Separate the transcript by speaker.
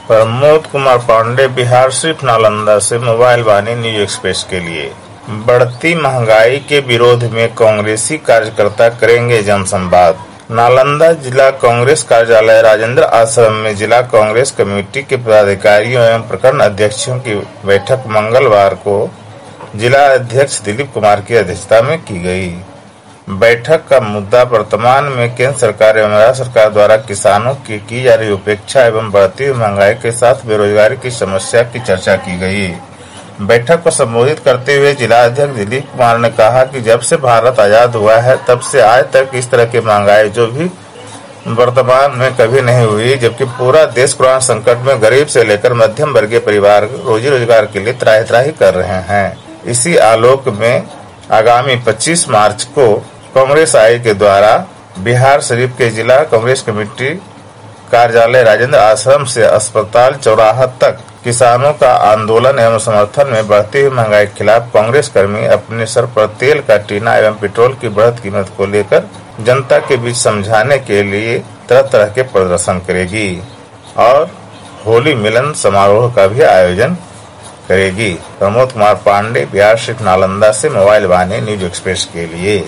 Speaker 1: प्रमोद कुमार पांडे, बिहार शरीफ, नालंदा से मोबाइल वाणी, news express के लिए। बढ़ती महंगाई के विरोध में कांग्रेसी कार्यकर्ता करेंगे जनसंवाद। नालंदा जिला कांग्रेस कार्यालय राजेंद्र आश्रम में जिला कांग्रेस कमेटी के पदाधिकारियों एवं प्रखंड अध्यक्षों की बैठक मंगलवार को जिला अध्यक्ष दिलीप कुमार की अध्यक्षता में की गई। बैठक का मुद्दा वर्तमान में केंद्र सरकार एवं राज्य सरकार द्वारा किसानों की जा रही उपेक्षा एवं बढ़ती हुई महंगाई के साथ बेरोजगारी की समस्या की चर्चा की गई। बैठक को संबोधित करते हुए जिला अध्यक्ष दिलीप कुमार ने कहा कि जब से भारत आजाद हुआ है तब से आज तक इस तरह की महंगाई जो भी वर्तमान में कभी नहीं हुई, जबकि पूरा देश कोरोना संकट में गरीब से लेकर मध्यम वर्गीय परिवार रोजी रोजगार के लिए त्राहि कर रहे हैं। इसी आलोक में आगामी 25 मार्च को कांग्रेस आई के द्वारा बिहार शरीफ के जिला कांग्रेस कमेटी कार्यालय राजेंद्र आश्रम से अस्पताल चौराहा तक किसानों का आंदोलन एवं समर्थन में बढ़ती हुई महंगाई के खिलाफ कांग्रेस कर्मी अपने सर पर तेल का टीना एवं पेट्रोल की बढ़ती कीमत को लेकर जनता के बीच समझाने के लिए तरह तरह के प्रदर्शन करेगी और होली मिलन समारोह का भी आयोजन करेगी। प्रमोद कुमार पांडे, बिहार शरीफ, नालंदा से मोबाइल वाणी, न्यूज एक्सप्रेस के लिए।